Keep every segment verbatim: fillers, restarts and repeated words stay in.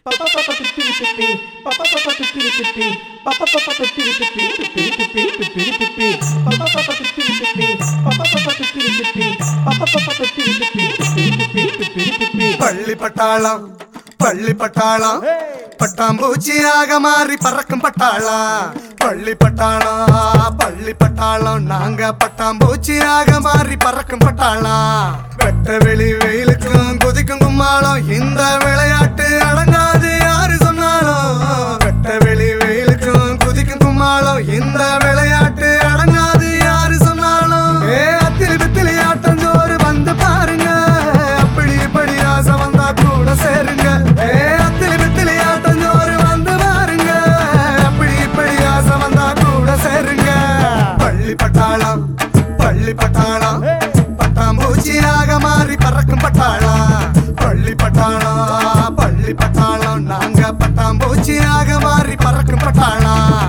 பள்ளி பட்டாளம் பள்ளி பட்டாளம் பட்டாம்பூச்சியாக மாறி பறக்கும் பட்டாளம். பள்ளி பட்டாளம் பள்ளி பட்டாளம் நாங்க பட்டாம்பூச்சியாக மாறி பறக்கும் பட்டாளம். வெட்ட வெளி வெயிலுக்கும் கொதிக்கும் கும்மாளம் இந்த விளையாட்டு அடங்காது யாரு சொன்னாலும். வெட்ட வெளி வெயிலுக்கும் கொதிக்கும் கும்மாளம் இந்த விளையாட்டு அடங்காது யாரு சொன்னாலும். ஏ அத்திலி பித்திலி ஆட்டஞ்சோறு வந்து பாருங்க, அப்படி இப்படி ஆசை வந்தா கூட சேருங்க. ஏ அத்திலி பித்திலி ஆட்டஞ்சோறு வந்து பாருங்க, அப்படி இப்படி ஆசை வந்தா கூட சேருங்க. பள்ளி பட்டாளம் பள்ளி பட்டாளம் பட்டாம்பூச்சியாக மாறி பறக்கும் பட்டாளம். பள்ளி பட்டாளம் பள்ளி பட்டாளம் நாங்க பட்டாம்பூச்சியாக மாறி பறக்கும் பட்டாளம்.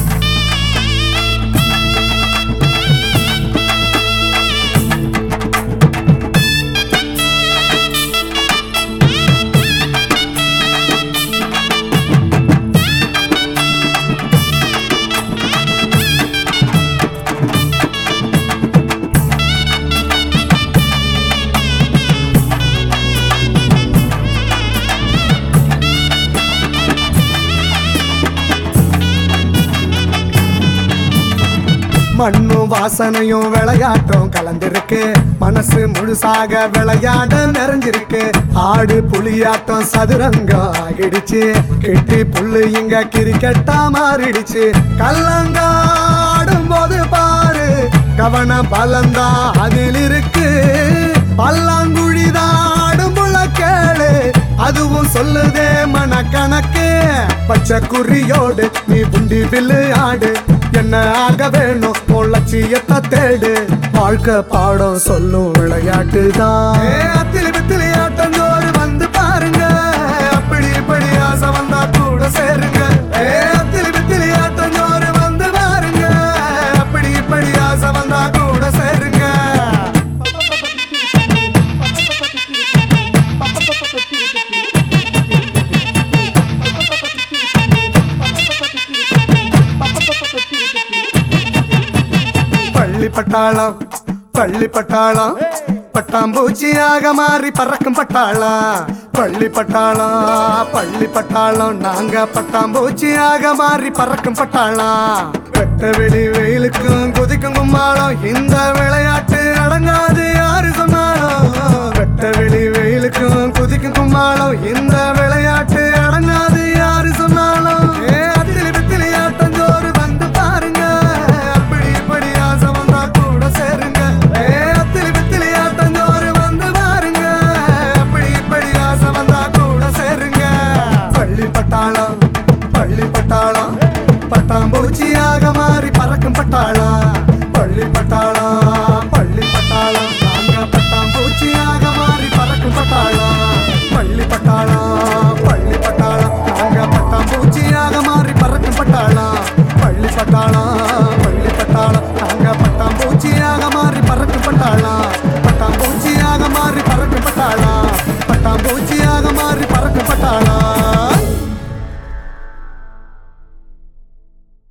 மண்ணும் வாசனையும் விளையாட்டும் கலந்திருக்கு, மனசு முழுசாக விளையாட நிறைஞ்சிருக்கு. ஆடு புலியாட்டம் சதுரங்கம் ஆகிடுச்சு, கெட்டி புல்லு இங்க கிரிக்கெட்டா மாறிடுச்சு. கல்லங்காடும் போது பாரு கவன பலந்தா அதில் இருக்கு. பல்லாங்குழிதாடும் புள்ள கேளு அதுவும் சொல்லுதே மனக்கணக்கு. பச்சை குறியோடு நீ புண்டி வில்லு ஆடு, என்ன ஆக வேணும் உன் லட்சியத்தை தேடு. வாழ்க்கை பாடம் சொல்லும் விளையாட்டு தான். அத்திலி பித்திலி ஆட்டஞ்சோறு வந்து பாருங்க, அப்படி இப்படி ஆசை வந்தா கூட சேருங்க. அத்திலி பித்திலி ஆட்டஞ்சோறு வந்து பாருங்க, அப்படி இப்படி ஆசை வந்தா கூட சேருங்க. பள்ளி பட்டாளம் பள்ளி பட்டாளம் பட்டாம்பூச்சியாக மாறி பறக்கும் பட்டாளம். பள்ளி பட்டாளம் பள்ளி பட்டாளம் நாங்க பட்டாம்பூச்சியாக மாறி பறக்கும் பட்டாளம். வெட்ட வெளி வெயிலுக்கும் கொதிக்கும் கும்மாளம் இந்த விளையாட்டு அடங்காது யாரு சொன்னாலும். வெட்ட வெளி வெயிலுக்கும் கொதிக்கும் கும்மாளம் இந்த